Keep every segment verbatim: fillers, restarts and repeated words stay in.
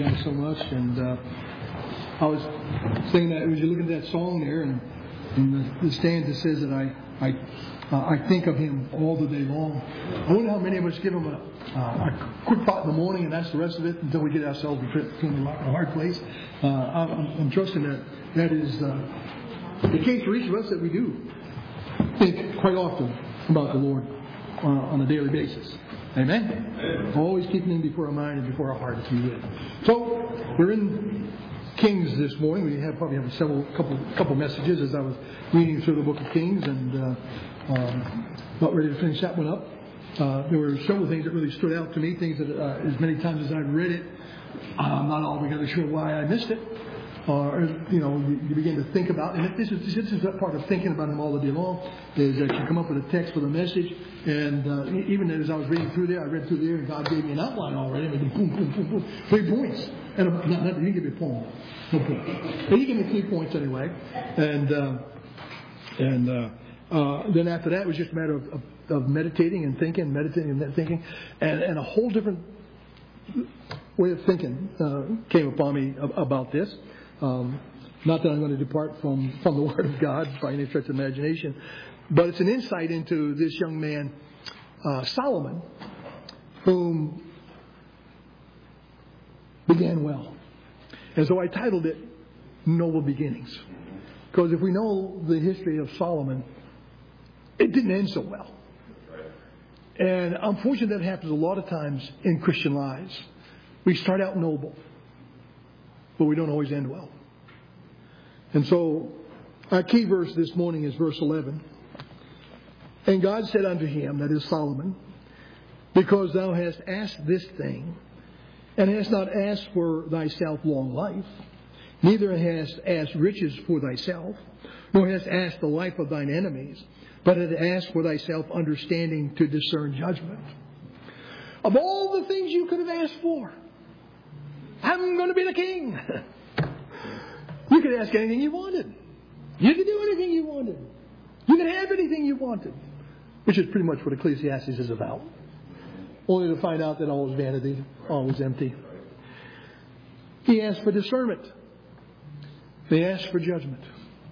So much, and uh, I was saying that as you look at that song there, and, and the, the stanza says that I I uh, I think of Him all the day long. I wonder how many of us give Him a, uh, a quick thought in the morning, and that's the rest of it until we get ourselves between a hard place. Uh, I'm, I'm trusting that that is uh, the case for each of us, that we do think quite often about the Lord uh, on a daily basis. Amen? Amen. Always keeping Him before our mind and before our heart, if you will. So, we're in Kings this morning. We have probably have several couple couple messages as I was reading through the book of Kings, and uh, um, about ready to finish that one up. Uh, there were several things that really stood out to me, things that uh, as many times as I've read it, I'm not altogether sure why I missed it. Or, you know, you, you begin to think about, and this is this is that part of thinking about Him all the day long, is that you come up with a text for the message, and uh, even as I was reading through there, I read through there, and God gave me an outline already. I mean, boom, boom, boom, boom, three points, and a, not, not, He didn't give me a poem, no point, but He gave me three points anyway, and uh, and uh, uh, then after that it was just a matter of, of, of meditating and thinking, meditating and thinking, and, and a whole different way of thinking uh, came upon me about this. Um, not that I'm going to depart from, from the Word of God by any stretch of imagination, but it's an insight into this young man, uh, Solomon, whom began well. And so I titled it Noble Beginnings. Because if we know the history of Solomon, it didn't end so well. And unfortunately, that happens a lot of times in Christian lives. We start out noble, but we don't always end well. And so, our key verse this morning is verse eleven. And God said unto him, that is Solomon, because thou hast asked this thing, and hast not asked for thyself long life, neither hast asked riches for thyself, nor hast asked the life of thine enemies, but hast asked for thyself understanding to discern judgment. Of all the things you could have asked for, I'm going to be the king. You could ask anything you wanted. You could do anything you wanted. You could have anything you wanted. Which is pretty much what Ecclesiastes is about. Only to find out that all is vanity, all is empty. He asked for discernment. They asked for judgment.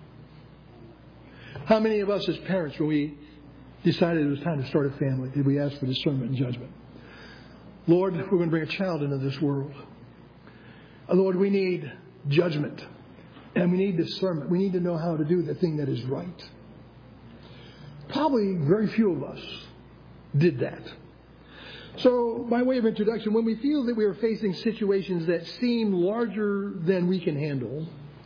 How many of us as parents, when we decided it was time to start a family, did we ask for discernment and judgment? Lord, we're going to bring a child into this world. Lord, we need judgment. And we need discernment. We need to know how to do the thing that is right. Probably very few of us did that. So, by way of introduction, when we feel that we are facing situations that seem larger than we can handle,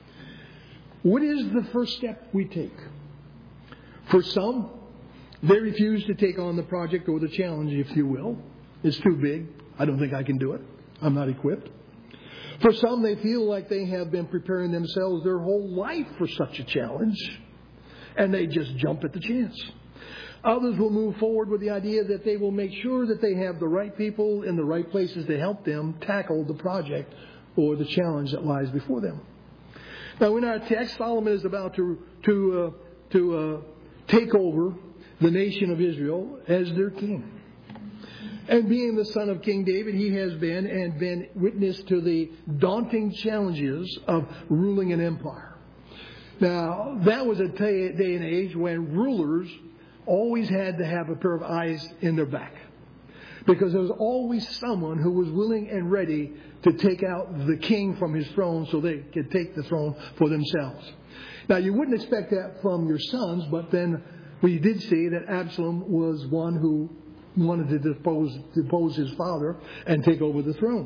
what is the first step we take? For some, they refuse to take on the project or the challenge, if you will. It's too big. I don't think I can do it. I'm not equipped. For some, they feel like they have been preparing themselves their whole life for such a challenge, and they just jump at the chance. Others will move forward with the idea that they will make sure that they have the right people in the right places to help them tackle the project or the challenge that lies before them. Now, in our text, Solomon is about to to uh, to uh, take over the nation of Israel as their king. And being the son of King David, he has been and been witness to the daunting challenges of ruling an empire. Now, that was a day and age when rulers always had to have a pair of eyes in their back. Because there was always someone who was willing and ready to take out the king from his throne so they could take the throne for themselves. Now, you wouldn't expect that from your sons, but then we did see that Absalom was one who wanted to depose, depose his father and take over the throne.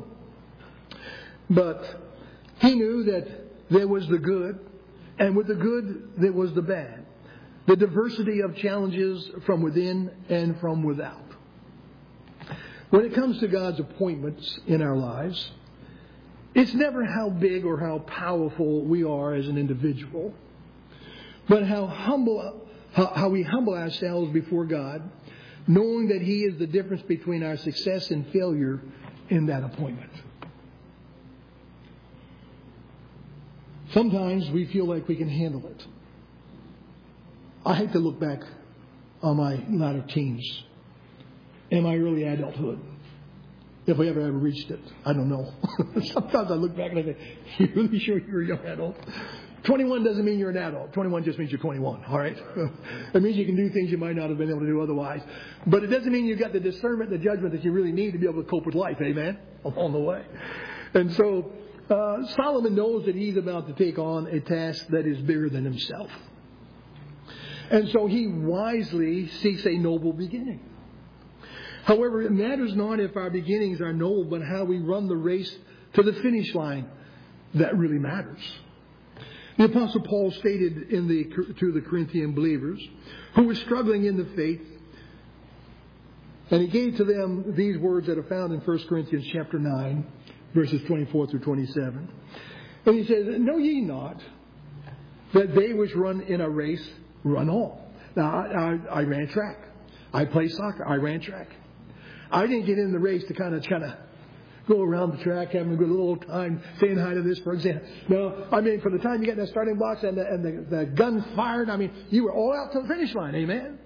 But he knew that there was the good, and with the good, there was the bad. The diversity of challenges from within and from without. When it comes to God's appointments in our lives, it's never how big or how powerful we are as an individual, but how humble, how, how we humble ourselves before God, knowing that He is the difference between our success and failure in that appointment. Sometimes we feel like we can handle it. I hate to look back on my latter teens and my early adulthood If we ever ever reached it. I don't know. Sometimes I look back and I think, you really sure you're a young adult? twenty-one doesn't mean you're an adult. twenty-one just means you're twenty-one, all right? It means you can do things you might not have been able to do otherwise. But it doesn't mean you've got the discernment, the judgment that you really need to be able to cope with life, amen? Along the way. And so uh, Solomon knows that he's about to take on a task that is bigger than himself. And so he wisely seeks a noble beginning. However, it matters not if our beginnings are noble, but how we run the race to the finish line. That really matters. The Apostle Paul stated in the, to the Corinthian believers who were struggling in the faith, and he gave to them these words that are found in First Corinthians chapter nine, verses twenty-four through twenty-seven. And he says, "Know ye not that they which run in a race run all?" Now, I, I, I ran track. I played soccer. I ran track. I didn't get in the race to kind of kind of go around the track, having a good little time, saying hi to this, for example. No, I mean, from the time you get in the starting blocks and the, and the, the gun fired, I mean, you were all out to the finish line. Amen?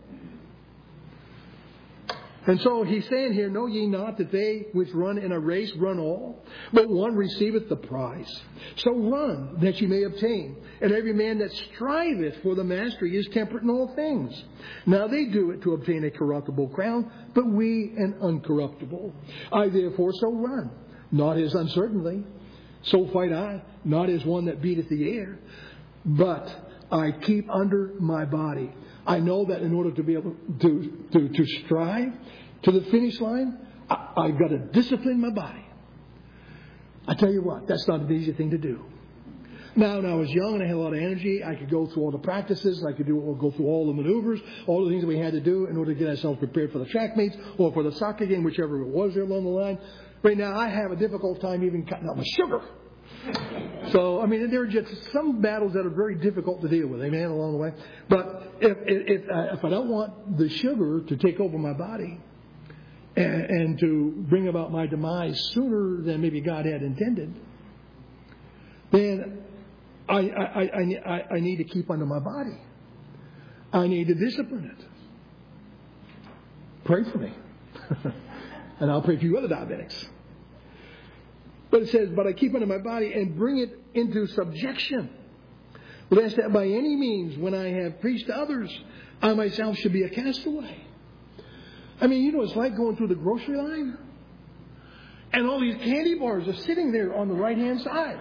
And so he's saying here, "Know ye not that they which run in a race run all, but one receiveth the prize? So run, that ye may obtain. And every man that striveth for the mastery is temperate in all things. Now they do it to obtain a corruptible crown, but we an uncorruptible. I therefore so run, not as uncertainly. So fight I, not as one that beateth the air, but I keep under my body. I know that in order to be able to, to, to strive to the finish line, I, I've got to discipline my body." I tell you what, that's not an easy thing to do. Now, when I was young and I had a lot of energy, I could go through all the practices, I could do go through all the maneuvers, all the things that we had to do in order to get ourselves prepared for the track meets or for the soccer game, whichever it was there along the line. Right now, I have a difficult time even cutting out my sugar. So, I mean, there are just some battles that are very difficult to deal with, amen, along the way. But if if, uh, if I don't want the sugar to take over my body and, and to bring about my demise sooner than maybe God had intended, then I, I, I, I, I need to keep under my body. I need to discipline it. Pray for me. And I'll pray for you other diabetics. But it says, "But I keep under my body and bring it into subjection, lest that by any means, when I have preached to others, I myself should be a castaway." I mean, you know, it's like going through the grocery line, and all these candy bars are sitting there on the right-hand side.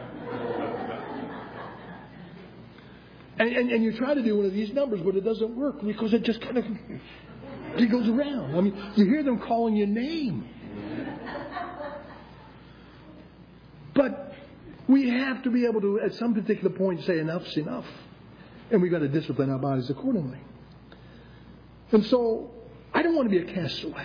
And, and, and you try to do one of these numbers, but it doesn't work because it just kind of it goes around. I mean, you hear them calling your name. But we have to be able to, at some particular point, say enough's enough. And we've got to discipline our bodies accordingly. And so, I don't want to be a castaway.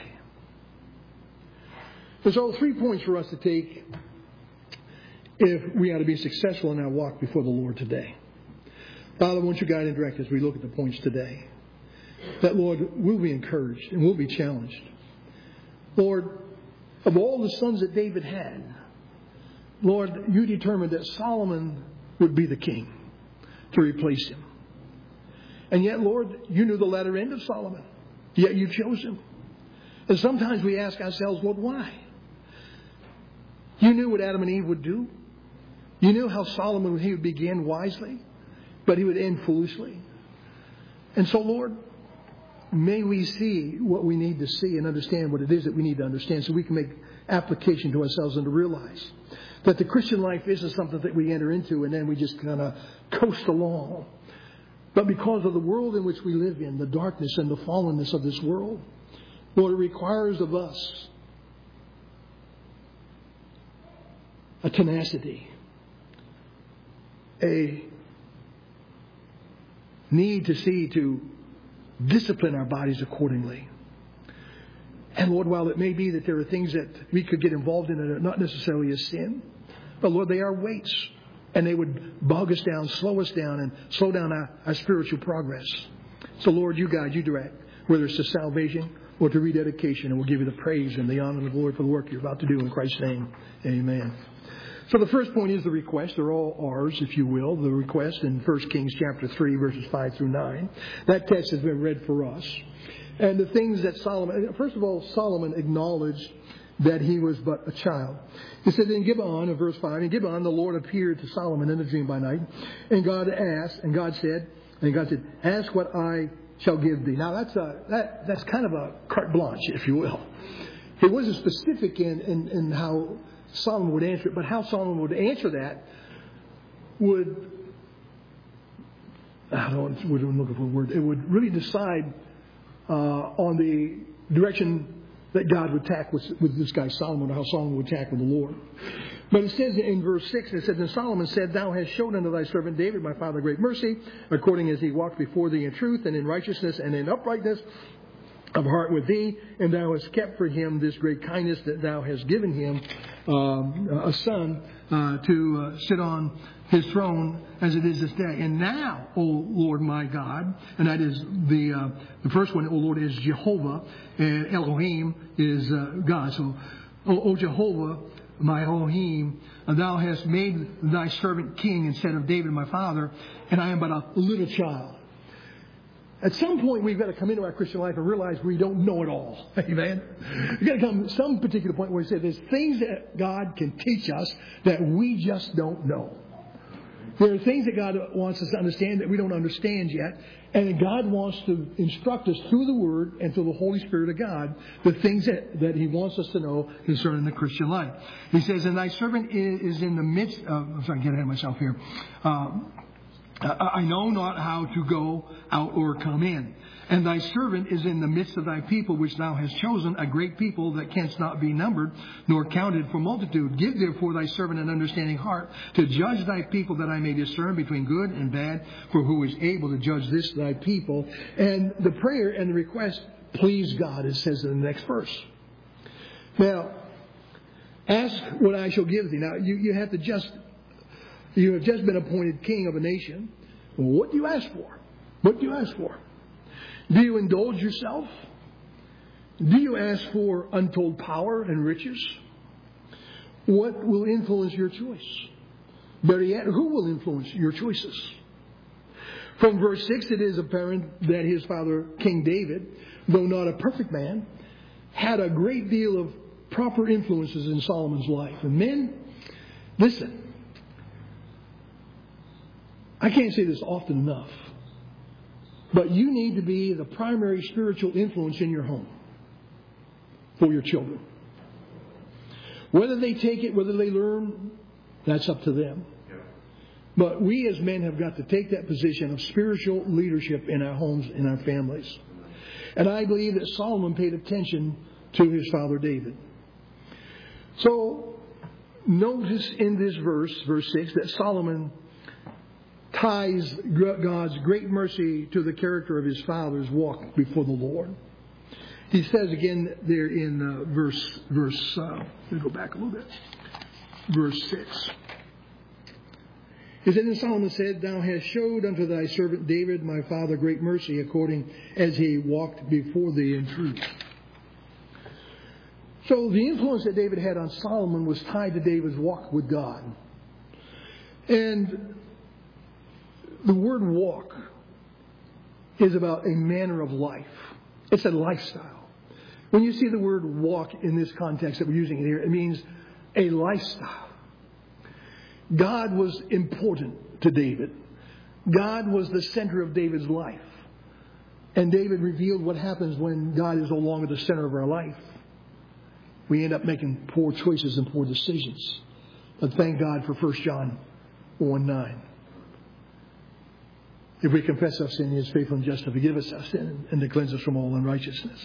There's all three points for us to take if we are to be successful in our walk before the Lord today. Father, won't you guide and direct as we look at the points today? That, Lord, we'll be encouraged and we'll be challenged. Lord, of all the sons that David had, Lord, you determined that Solomon would be the king to replace him. And yet, Lord, you knew the latter end of Solomon. Yet you chose him. And sometimes we ask ourselves, Lord, why? You knew what Adam and Eve would do. You knew how Solomon, he would begin wisely, but he would end foolishly. And so, Lord, may we see what we need to see and understand what it is that we need to understand so we can make application to ourselves and to realize that the Christian life isn't something that we enter into and then we just kind of coast along. But because of the world in which we live in, the darkness and the fallenness of this world, Lord, it requires of us a tenacity, a need to see to discipline our bodies accordingly. And Lord, while it may be that there are things that we could get involved in that are not necessarily a sin, but Lord, they are weights. And they would bog us down, slow us down, and slow down our, our spiritual progress. So Lord, you guide, you direct, whether it's to salvation or to rededication. And we'll give you the praise and the honor and the glory for the work you're about to do in Christ's name. Amen. So the first point is the request. They're all ours, if you will. The request in First Kings chapter three, verses five through nine. That text has been read for us. And the things that Solomon, first of all, Solomon acknowledged that he was but a child. It said in Gibeon, in verse five, in Gibeon the Lord appeared to Solomon in a dream by night, and God asked, and God said, and God said, ask what I shall give thee. Now that's a that that's kind of a carte blanche, if you will. It wasn't specific in, in, in how Solomon would answer it, but how Solomon would answer that would, I don't know what I'm looking for a word, it would really decide uh, on the direction that God would tack with, with this guy Solomon, or how Solomon would tack with the Lord. But it says in verse six, it says, and Solomon said, Thou hast shown unto thy servant David, my father, great mercy, according as he walked before thee in truth and in righteousness and in uprightness of heart with thee, and thou hast kept for him this great kindness that thou hast given him um, a son uh, to uh, sit on his throne as it is this day. And now, O Lord my God, and that is the uh, the first one, O Lord, is Jehovah, and Elohim is uh, God. So, O, o Jehovah, my Elohim, thou hast made thy servant king instead of David my father, and I am but a little child. At some point, we've got to come into our Christian life and realize we don't know it all. Amen? We've got to come to some particular point where we say there's things that God can teach us that we just don't know. There are things that God wants us to understand that we don't understand yet. And God wants to instruct us through the Word and through the Holy Spirit of God the things that, that He wants us to know concerning the Christian life. He says, and thy servant is in the midst of... I'm sorry, get ahead of myself here. Um, I know not how to go out or come in. And thy servant is in the midst of thy people, which thou hast chosen, a great people that canst not be numbered, nor counted for multitude. Give therefore thy servant an understanding heart, to judge thy people, that I may discern between good and bad, for who is able to judge this thy people? And the prayer and the request please God, it says in the next verse. Now, ask what I shall give thee. Now, you, you have to just... You have just been appointed king of a nation. What do you ask for? What do you ask for? Do you indulge yourself? Do you ask for untold power and riches? What will influence your choice? Better yet, who will influence your choices? From verse six, it is apparent that his father, King David, though not a perfect man, had a great deal of proper influences in Solomon's life. And men, listen. I can't say this often enough, but you need to be the primary spiritual influence in your home for your children. Whether they take it, whether they learn, that's up to them. But we as men have got to take that position of spiritual leadership in our homes, in our families. And I believe that Solomon paid attention to his father David. So, notice in this verse, verse six, that Solomon ties God's great mercy to the character of his father's walk before the Lord. He says again there in uh, verse, verse uh, let me go back a little bit, verse six. He said, and Solomon said, Thou hast showed unto thy servant David, my father, great mercy, according as he walked before thee in truth. So the influence that David had on Solomon was tied to David's walk with God. And the word walk is about a manner of life. It's a lifestyle. When you see the word walk in this context that we're using it here, it means a lifestyle. God was important to David. God was the center of David's life. And David revealed what happens when God is no longer the center of our life. We end up making poor choices and poor decisions. But thank God for First John one nine. If we confess our sin, He is faithful and just to forgive us our sin and to cleanse us from all unrighteousness.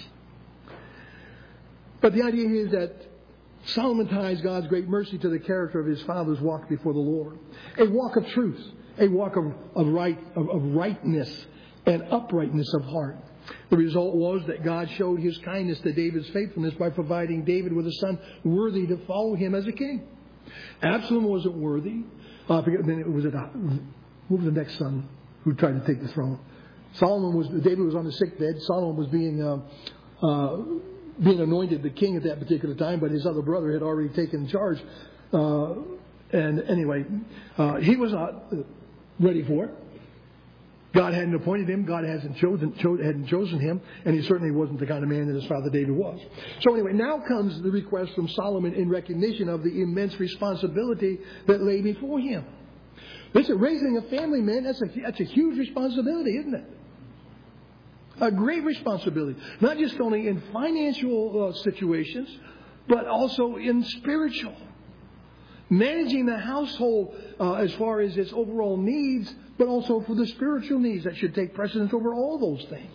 But the idea here is that Solomon ties God's great mercy to the character of his father's walk before the Lord. A walk of truth, a walk of, of right, of, of rightness and uprightness of heart. The result was that God showed His kindness to David's faithfulness by providing David with a son worthy to follow him as a king. Absalom wasn't worthy. Uh, I forget, then it was it. What was the next son who tried to take the throne? Solomon was. David was on the sick bed. Solomon was being uh, uh, being anointed the king at that particular time, but his other brother had already taken charge. Uh, and anyway, uh, he was not ready for it. God hadn't appointed him. God hasn't chosen, cho- hadn't chosen him. And he certainly wasn't the kind of man that his father David was. So anyway, now comes the request from Solomon in recognition of the immense responsibility that lay before him. Listen, raising a family, man, that's a, that's a huge responsibility, isn't it? A great responsibility. Not just only in financial uh, situations, but also in spiritual. Managing the household uh, as far as its overall needs, but also for the spiritual needs that should take precedence over all those things.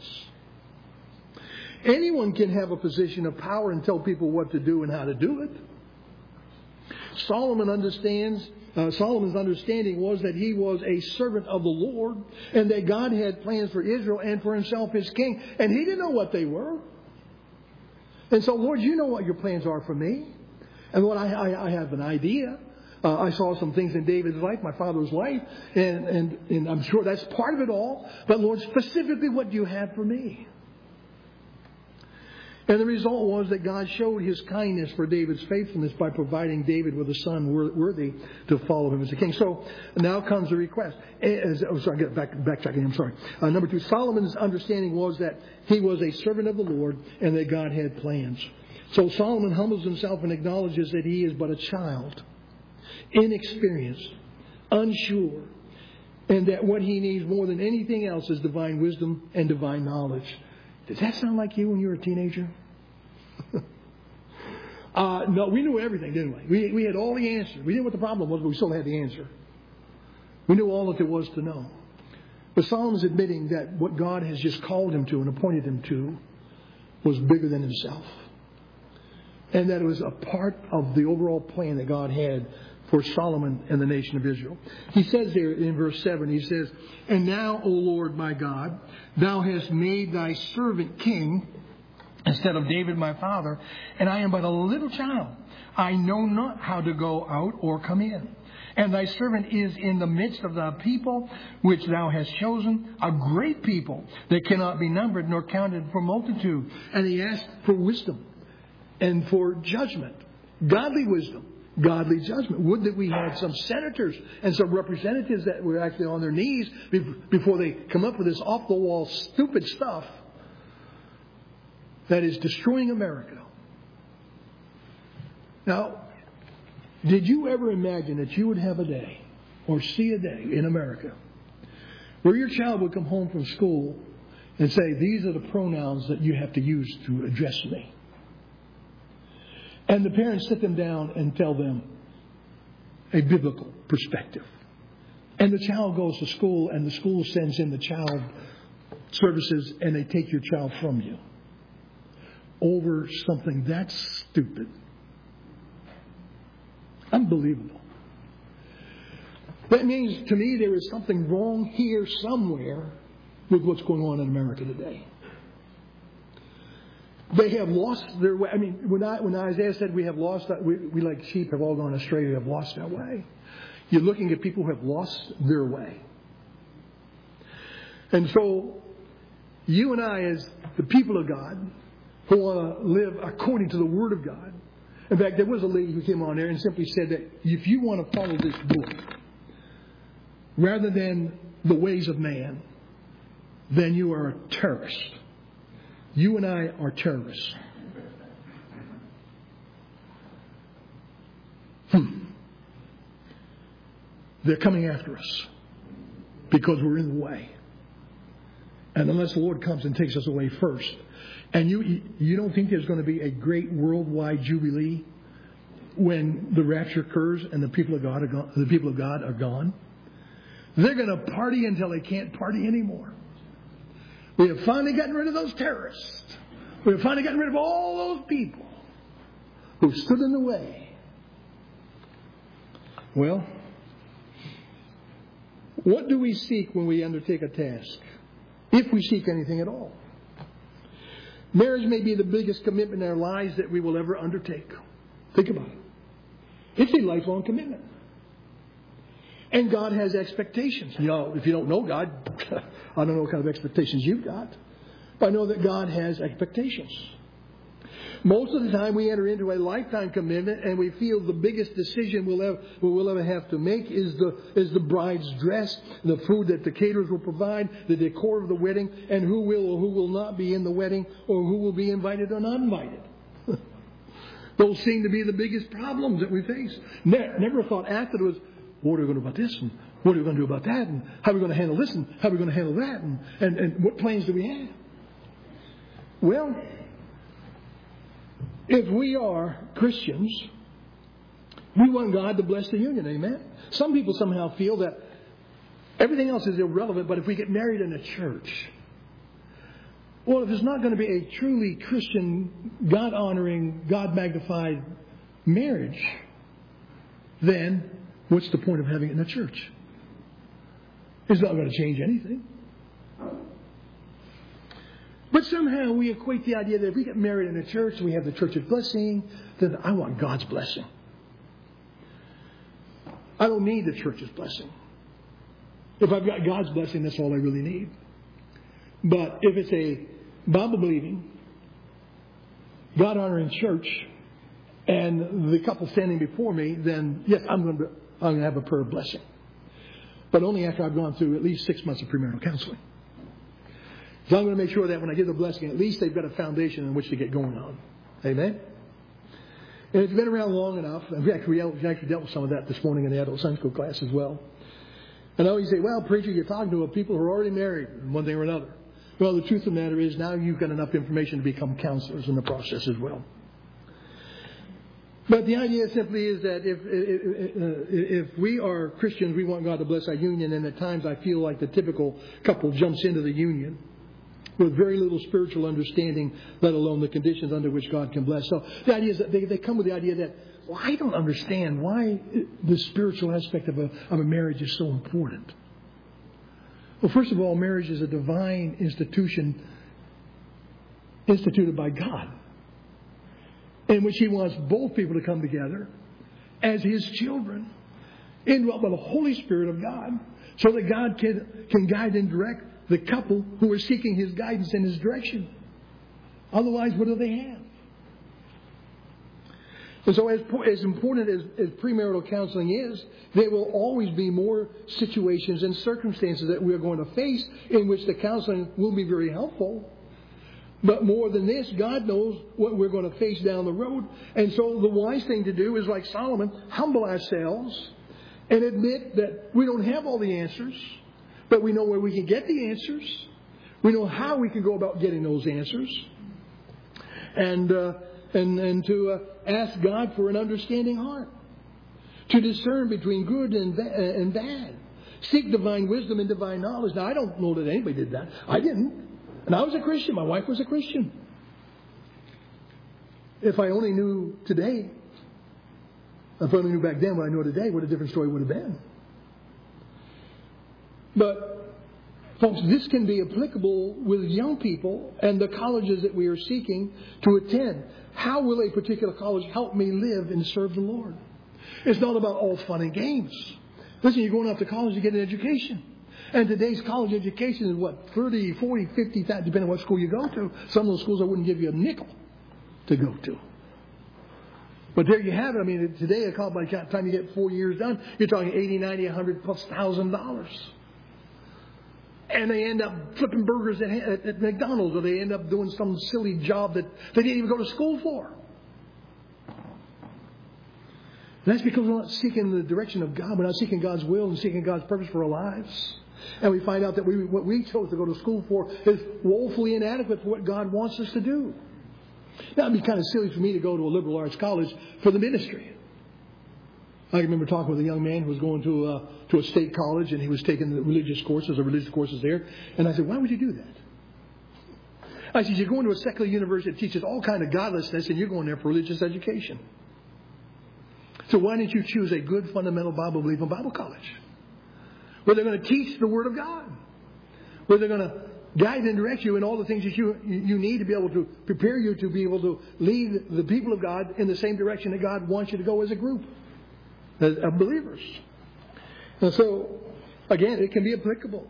Anyone can have a position of power and tell people what to do and how to do it. Solomon understands, uh, Solomon's understanding was that he was a servant of the Lord and that God had plans for Israel and for himself as king. And he didn't know what they were. And so, Lord, you know what your plans are for me. And Lord, I, I, I have an idea. Uh, I saw some things in David's life, my father's life, and, and, and I'm sure that's part of it all. But Lord, specifically, what do you have for me? And the result was that God showed his kindness for David's faithfulness by providing David with a son worthy to follow him as a king. So now comes the request. As, oh, sorry, I get back, backtracking. I'm sorry. Uh, number two, Solomon's understanding was that he was a servant of the Lord and that God had plans. So Solomon humbles himself and acknowledges that he is but a child, inexperienced, unsure, and that what he needs more than anything else is divine wisdom and divine knowledge. Does that sound like you when you were a teenager? uh, no, we knew everything, didn't we? we? We had all the answers. We knew what the problem was, but we still had the answer. We knew all that there was to know. But Solomon's admitting that what God has just called him to and appointed him to was bigger than himself. And that it was a part of the overall plan that God had for Solomon and the nation of Israel. He says there in verse seven, he says, "And now, O Lord my God, thou hast made thy servant king instead of David my father, and I am but a little child. I know not how to go out or come in. And thy servant is in the midst of thy people, which thou hast chosen, a great people that cannot be numbered nor counted for multitude." And he asked for wisdom and for judgment, godly wisdom, godly judgment. Would that we had some senators and some representatives that were actually on their knees before they come up with this off-the-wall stupid stuff that is destroying America. Now, did you ever imagine that you would have a day or see a day in America where your child would come home from school and say, "These are the pronouns that you have to use to address me"? And the parents sit them down and tell them a biblical perspective. And the child goes to school and the school sends in the child services and they take your child from you over something that's stupid. Unbelievable. That means to me there is something wrong here somewhere with what's going on in America today. They have lost their way. I mean, when, I, when Isaiah said we have lost, we, we like sheep have all gone astray, we have lost our way. You're looking at people who have lost their way. And so, you and I as the people of God, who want to live according to the Word of God. In fact, there was a lady who came on there and simply said that if you want to follow this book, rather than the ways of man, then you are a terrorist. You and I are terrorists. Hmm. They're coming after us because we're in the way. And unless the Lord comes and takes us away first, and you you don't think there's going to be a great worldwide jubilee when the rapture occurs and the people of God are gone, the people of God are gone? They're going to party until they can't party anymore. We have finally gotten rid of those terrorists. We have finally gotten rid of all those people who stood in the way. Well, what do we seek when we undertake a task? If we seek anything at all. Marriage may be the biggest commitment in our lives that we will ever undertake. Think about it. It's a lifelong commitment. And God has expectations. You know, if you don't know God, I don't know what kind of expectations you've got. But I know that God has expectations. Most of the time we enter into a lifetime commitment and we feel the biggest decision we'll ever, we'll ever have to make is the, is the bride's dress, the food that the caterers will provide, the decor of the wedding, and who will or who will not be in the wedding, or who will be invited or not invited. Those seem to be the biggest problems that we face. Never, never thought afterwards, what are we going to do about this? And what are we going to do about that? And how are we going to handle this? And how are we going to handle that? And, and, and what plans do we have? Well, if we are Christians, we want God to bless the union. Amen? Some people somehow feel that everything else is irrelevant, but if we get married in a church, well, if it's not going to be a truly Christian, God-honoring, God-magnified marriage, then what's the point of having it in a church? It's not going to change anything. But somehow we equate the idea that if we get married in a church and we have the church's blessing, then I want God's blessing. I don't need the church's blessing. If I've got God's blessing, that's all I really need. But if it's a Bible-believing, God-honoring church, and the couple standing before me, then yes, I'm going to I'm going to have a prayer of blessing. But only after I've gone through at least six months of premarital counseling. So I'm going to make sure that when I give the blessing, at least they've got a foundation in which to get going on. Amen? And it's been around long enough. And we actually, we actually dealt with some of that this morning in the adult Sunday school class as well. And I always say, well, preacher, you're talking to people who are already married, one thing or another. Well, the truth of the matter is now you've got enough information to become counselors in the process as well. But the idea simply is that if, if if we are Christians, we want God to bless our union, and at times I feel like the typical couple jumps into the union with very little spiritual understanding, let alone the conditions under which God can bless. So the idea is that they, they come with the idea that, well, I don't understand why the spiritual aspect of a, of a marriage is so important. Well, first of all, marriage is a divine institution instituted by God, in which He wants both people to come together as His children, indwelt by the Holy Spirit of God, so that God can, can guide and direct the couple who are seeking His guidance and His direction. Otherwise, what do they have? And so as, as important as, as premarital counseling is, there will always be more situations and circumstances that we're going to face in which the counseling will be very helpful. But more than this, God knows what we're going to face down the road. And so the wise thing to do is, like Solomon, humble ourselves and admit that we don't have all the answers, but we know where we can get the answers. We know how we can go about getting those answers. And uh, and, and to uh, ask God for an understanding heart. To discern between good and, ba- and bad. Seek divine wisdom and divine knowledge. Now, I don't know that anybody did that. I didn't. And I was a Christian. My wife was a Christian. If I only knew today, if I only knew back then what I know today, what a different story would have been. But, folks, this can be applicable with young people and the colleges that we are seeking to attend. How will a particular college help me live and serve the Lord? It's not about all fun and games. Listen, you're going off to college to get an education. And today's college education is what, thirty, forty, fifty, depending on what school you go to. Some of those schools I wouldn't give you a nickel to go to. But there you have it. I mean, today, a college, by the time you get four years done, you're talking eighty, ninety, a hundred plus thousand dollars. And they end up flipping burgers at, at, at McDonald's, or they end up doing some silly job that they didn't even go to school for. And that's because we're not seeking the direction of God. We're not seeking God's will and seeking God's purpose for our lives. And we find out that we, what we chose to go to school for is woefully inadequate for what God wants us to do. Now, it'd be kind of silly for me to go to a liberal arts college for the ministry. I remember talking with a young man who was going to a, to a state college, and he was taking the religious courses, the religious courses there. And I said, why would you do that? I said, you're going to a secular university that teaches all kind of godlessness, and you're going there for religious education. So why didn't you choose a good fundamental Bible-believing Bible college, where they're going to teach the Word of God, where they're going to guide and direct you in all the things that you you need to be able to prepare you to be able to lead the people of God in the same direction that God wants you to go as a group of believers. And so, again, it can be applicable.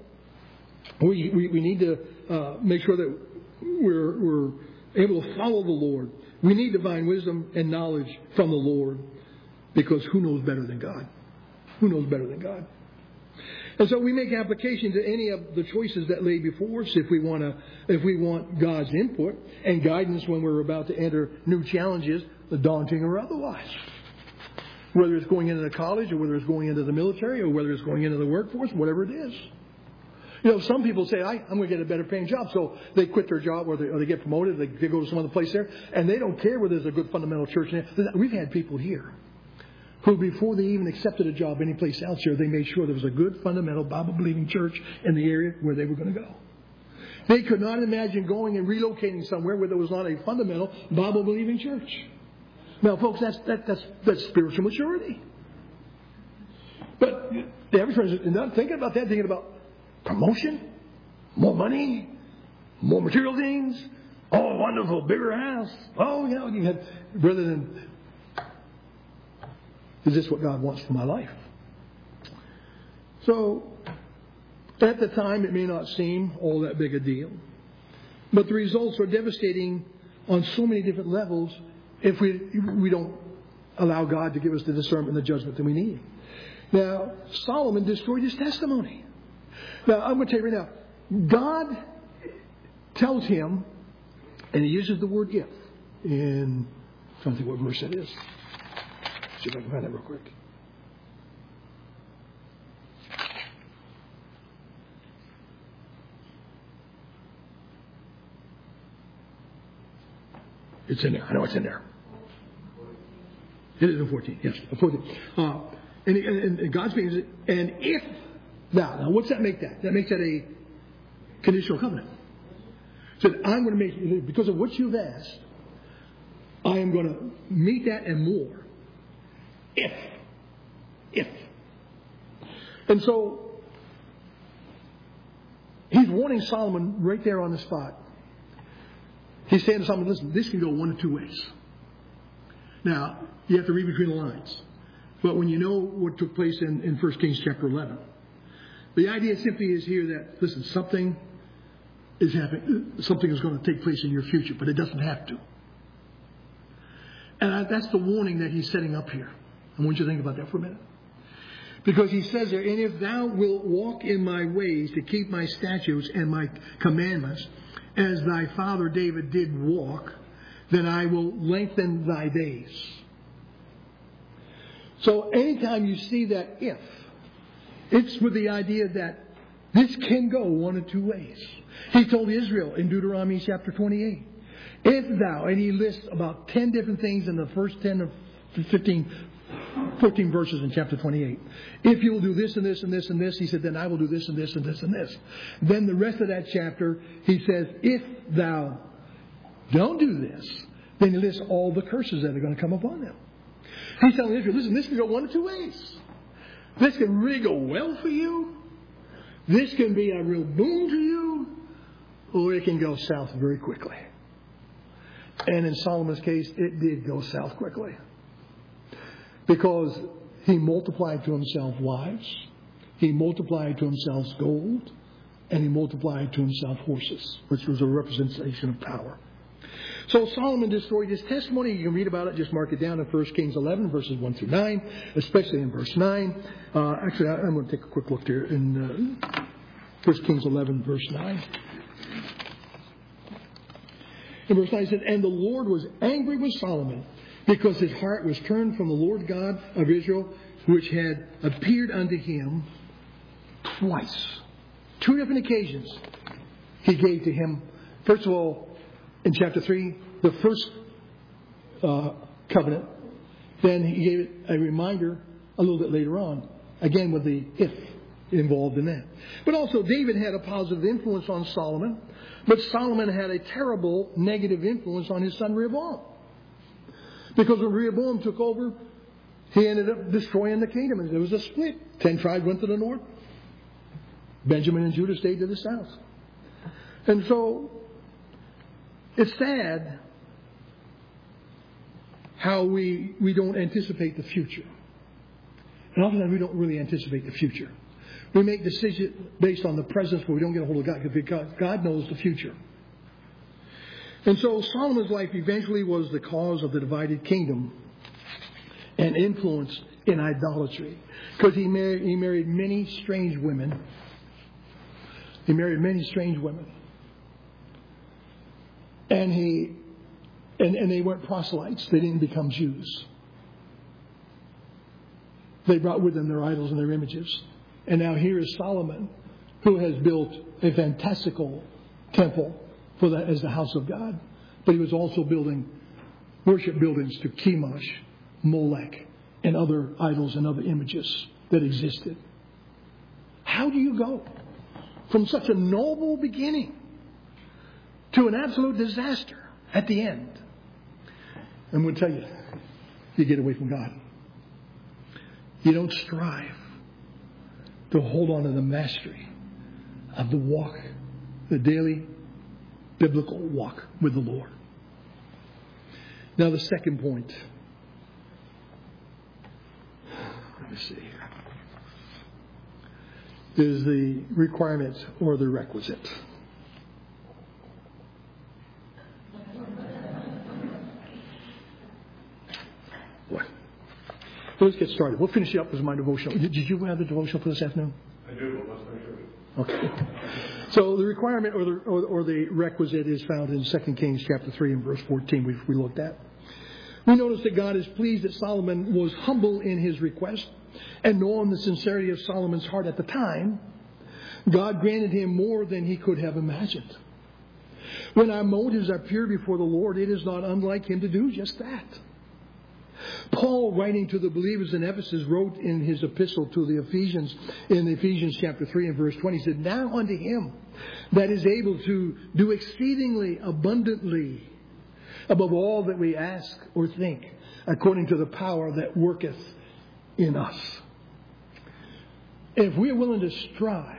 We we, we need to uh, make sure that we're we're able to follow the Lord We need divine wisdom and knowledge from the Lord, because who knows better than God? Who knows better than God? And so we make application to any of the choices that lay before us if we want to, if we want God's input and guidance when we're about to enter new challenges, daunting or otherwise. Whether it's going into college, or whether it's going into the military, or whether it's going into the workforce, whatever it is. You know, some people say, I, I'm going to get a better paying job. So they quit their job, or they, or they get promoted, they, they go to some other place there, and they don't care whether there's a good fundamental church in there. We've had people here who, before they even accepted a job anyplace else here, they made sure there was a good fundamental Bible-believing church in the area where they were going to go. They could not imagine going and relocating somewhere where there was not a fundamental Bible-believing church. Now, folks, that's that, that's that's spiritual maturity. But the average person is not thinking about that, thinking about promotion, more money, more material things. Oh, wonderful, bigger house. Oh, you know, you had, rather than, is this what God wants for my life? So, at the time, it may not seem all that big a deal. But the results are devastating on so many different levels if we we don't allow God to give us the discernment and the judgment that we need. Now, Solomon destroyed his testimony. Now, I'm going to tell you right now, God tells him, and he uses the word if, in, I'm trying to think what verse that is. See if I can find that real quick. It's in there. I know it's in there. It is in fourteen. Yes, fourteen. Uh, and, and, and God speaks, and if now, now, what's that make that? That makes that a conditional covenant. So I'm going to make, because of what you've asked, I am going to meet that and more. If, if, and so he's warning Solomon right there on the spot. He's saying to Solomon, listen, this can go one of two ways. Now, you have to read between the lines. But when you know what took place in, in First Kings chapter eleven, the idea simply is here that, listen, something is happening, something is going to take place in your future, but it doesn't have to. And I, that's the warning that he's setting up here. I want you to think about that for a minute. Because he says there, and if thou wilt walk in my ways to keep my statutes and my commandments, as thy father David did walk, then I will lengthen thy days. So anytime you see that if, it's with the idea that this can go one of two ways. He told Israel in Deuteronomy chapter twenty-eight, if thou, and he lists about ten different things in the first ten or fifteen, fourteen verses in chapter twenty-eight. If you will do this and this and this and this, he said, then I will do this and this and this and this. Then the rest of that chapter, he says, if thou don't do this, then he lists all the curses that are going to come upon them. He's telling Israel, listen, this can go one of two ways. This can really go well for you. This can be a real boon to you. Or it can go south very quickly. And in Solomon's case, it did go south quickly. Because he multiplied to himself wives. He multiplied to himself gold. And he multiplied to himself horses, which was a representation of power. So Solomon destroyed his testimony. You can read about it. Just mark it down in First Kings eleven, verses one through nine, especially in verse nine. Uh, actually, I'm going to take a quick look there in uh, First Kings eleven, verse nine. In verse nine, it said, and the Lord was angry with Solomon because his heart was turned from the Lord God of Israel, which had appeared unto him twice. Two different occasions he gave to him. First of all, in chapter three, the first uh, covenant. Then he gave it a reminder a little bit later on. Again, with the if involved in that. But also, David had a positive influence on Solomon. But Solomon had a terrible negative influence on his son Rehoboam. Because when Rehoboam took over, he ended up destroying the kingdom. And there was a split. Ten tribes went to the north. Benjamin and Judah stayed to the south. And so, it's sad how we, we don't anticipate the future. And oftentimes we don't really anticipate the future. We make decisions based on the present, but we don't get a hold of God because God knows the future. And so Solomon's life eventually was the cause of the divided kingdom and influence in idolatry. Because he married, he married many strange women. He married many strange women. And he and, and they weren't proselytes. They didn't become Jews. They brought with them their idols and their images. And now here is Solomon, who has built a fantastical temple for that as the house of God. But he was also building worship buildings to Chemosh, Molech, and other idols and other images that existed. How do you go from such a noble beginning to an absolute disaster at the end? I'm going to tell you, you get away from God. You don't strive to hold on to the mastery of the walk, the daily biblical walk with the Lord. Now the second point. Let me see here. Is the requirement or the requisite. What? Let's get started. We'll finish up with my devotional. Did you have the devotional for this afternoon? I do, but let's make sure. Okay. So the requirement or the, or, or the requisite is found in Second Kings chapter three and verse fourteen, which we looked at. We notice that God is pleased that Solomon was humble in his request, and knowing the sincerity of Solomon's heart at the time, God granted him more than he could have imagined. When our motives are pure before the Lord, it is not unlike him to do just that. Paul, writing to the believers in Ephesus, wrote in his epistle to the Ephesians, in Ephesians chapter three and verse twenty, he said, "Now unto him that is able to do exceedingly abundantly above all that we ask or think, according to the power that worketh in us." If we are willing to strive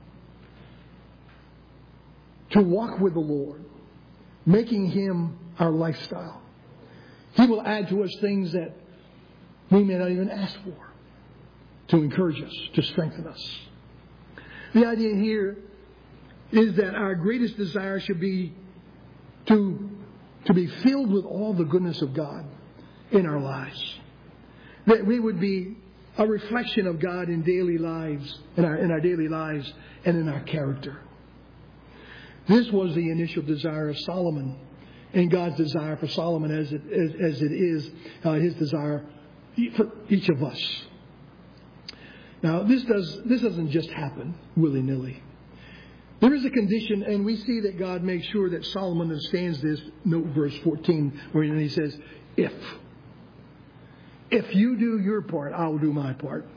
to walk with the Lord, making him our lifestyle, he will add to us things that we may not even ask for, to encourage us, to strengthen us. The idea here is that our greatest desire should be to, to be filled with all the goodness of God in our lives. That we would be a reflection of God in daily lives, in our, in our daily lives and in our character. This was the initial desire of Solomon, and God's desire for Solomon as it, as, as it is uh, his desire for each of us. Now, this does this doesn't just happen willy-nilly. There is a condition, and we see that God makes sure that Solomon understands this. Note verse fourteen, where he says, if. If you do your part, I will do my part.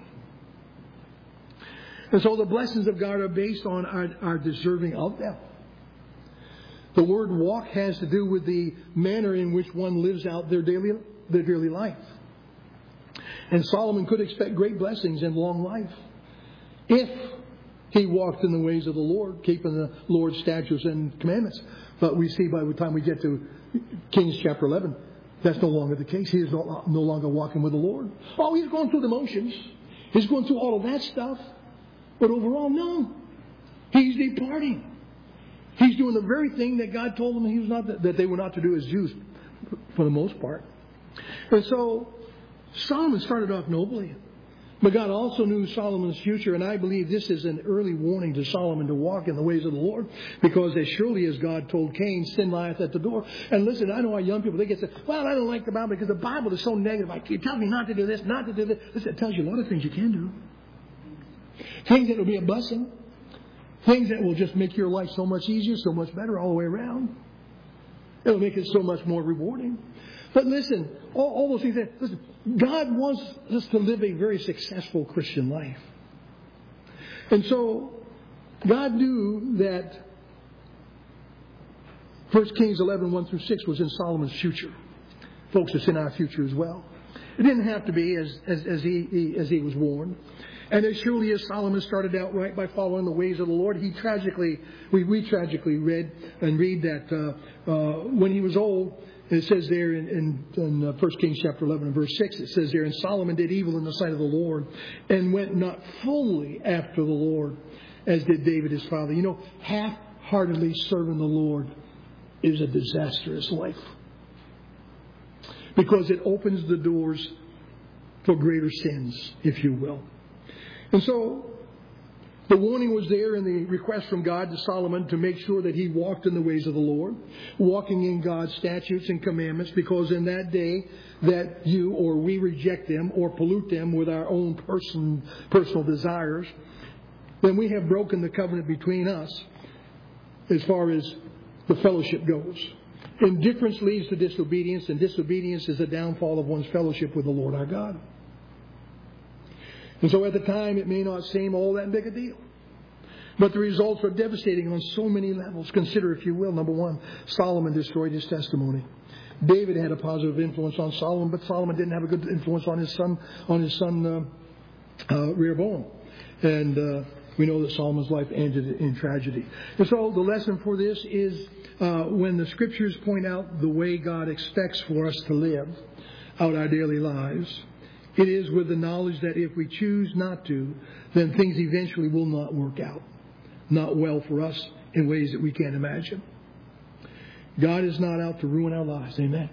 And so the blessings of God are based on our, our deserving of them. The word walk has to do with the manner in which one lives out their daily, their daily life. And Solomon could expect great blessings and long life if he walked in the ways of the Lord, keeping the Lord's statutes and commandments. But we see by the time we get to Kings chapter eleven, that's no longer the case. He is no, no longer walking with the Lord. Oh, he's going through the motions. He's going through all of that stuff. But overall, no. He's departing. He's doing the very thing that God told them he was not that they were not to do as Jews, for the most part. And so Solomon started off nobly, but God also knew Solomon's future, and I believe this is an early warning to Solomon to walk in the ways of the Lord, because as surely as God told Cain, sin lieth at the door. And listen, I know our young people, they get said, well, I don't like the Bible because the Bible is so negative. It tells me not to do this, not to do this. Listen, it tells you a lot of things you can do. Things that will be a blessing. Things that will just make your life so much easier, so much better all the way around. It'll make it so much more rewarding. But listen, all, all those things, that, listen, God wants us to live a very successful Christian life. And so, God knew that First Kings eleven, one through six was in Solomon's future. Folks, it's in our future as well. It didn't have to be as, as, as, he, he, as he was warned. And as surely as Solomon started out right by following the ways of the Lord, he tragically, we, we tragically read and read that uh, uh, when he was old, it says there in, in, in uh, First Kings chapter eleven and verse six, it says there, and Solomon did evil in the sight of the Lord and went not fully after the Lord as did David his father. You know, half-heartedly serving the Lord is a disastrous life. Because it opens the doors for greater sins, if you will. And so, the warning was there in the request from God to Solomon to make sure that he walked in the ways of the Lord, walking in God's statutes and commandments, because in that day that you or we reject them or pollute them with our own person, personal desires, then we have broken the covenant between us as far as the fellowship goes. Indifference leads to disobedience, and disobedience is the downfall of one's fellowship with the Lord our God. And so at the time, it may not seem all that big a deal. But the results are devastating on so many levels. Consider, if you will, number one, Solomon destroyed his testimony. David had a positive influence on Solomon, but Solomon didn't have a good influence on his son, on his son uh, uh, Rehoboam. And uh, we know that Solomon's life ended in tragedy. And so the lesson for this is uh, when the Scriptures point out the way God expects for us to live out our daily lives, it is with the knowledge that if we choose not to, then things eventually will not work out. Not well for us in ways that we can't imagine. God is not out to ruin our lives. Amen.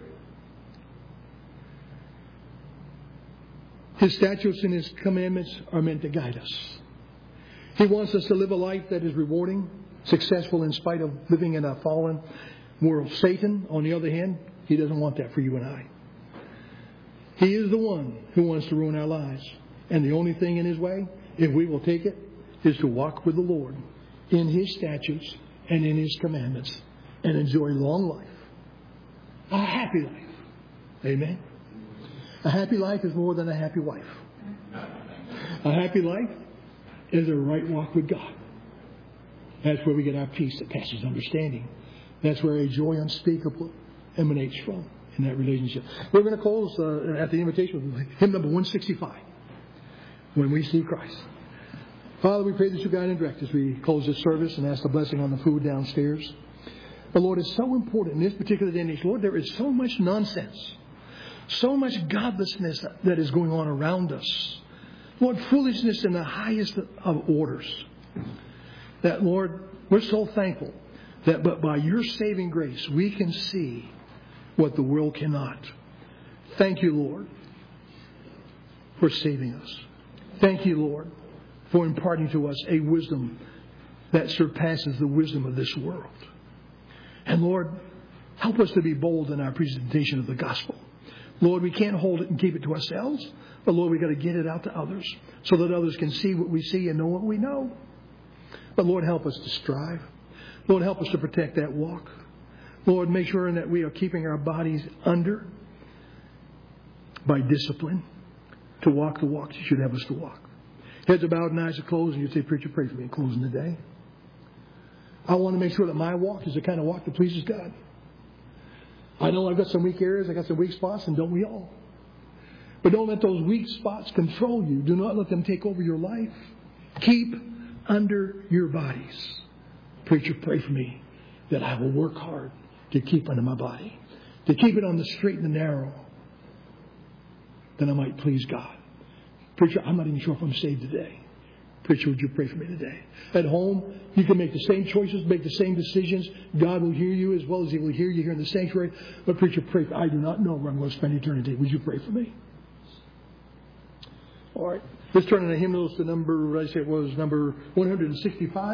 His statutes and His commandments are meant to guide us. He wants us to live a life that is rewarding, successful in spite of living in a fallen world. Satan, on the other hand, he doesn't want that for you and I. He is the one who wants to ruin our lives. And the only thing in his way, if we will take it, is to walk with the Lord in His statutes and in His commandments and enjoy long life. A happy life. Amen. A happy life is more than a happy wife. A happy life is a right walk with God. That's where we get our peace that passes understanding. That's where a joy unspeakable emanates from. In that relationship. We're going to close uh, at the invitation with hymn number one sixty-five. When we see Christ. Father, we pray that you guide and direct as we close this service and ask the blessing on the food downstairs. But Lord, it's so important in this particular day and age. Lord, there is so much nonsense. So much godlessness that is going on around us. Lord, foolishness in the highest of orders. That, Lord, we're so thankful that but by your saving grace we can see what the world cannot. Thank you, Lord, for saving us. Thank you, Lord, for imparting to us a wisdom that surpasses the wisdom of this world. And Lord, help us to be bold in our presentation of the gospel. Lord, we can't hold it and keep it to ourselves, but Lord, we've got to get it out to others so that others can see what we see and know what we know. But Lord, help us to strive. Lord, help us to protect that walk. Lord, make sure that we are keeping our bodies under by discipline to walk the walk you should have us to walk. Heads are bowed and eyes are closed, and you say, preacher, pray for me in closing the day. I want to make sure that my walk is the kind of walk that pleases God. I know I've got some weak areas, I've got some weak spots, and don't we all? But don't let those weak spots control you. Do not let them take over your life. Keep under your bodies. Preacher, pray for me that I will work hard to keep under my body, to keep it on the straight and the narrow, that I might please God. Preacher, I'm not even sure if I'm saved today. Preacher, would you pray for me today? At home, you can make the same choices, make the same decisions. God will hear you as well as He will hear you here in the sanctuary. But preacher, pray for, I do not know where I'm going to spend eternity. Would you pray for me? All right. Let's turn in the hymnals to number, I say it was number one sixty-five.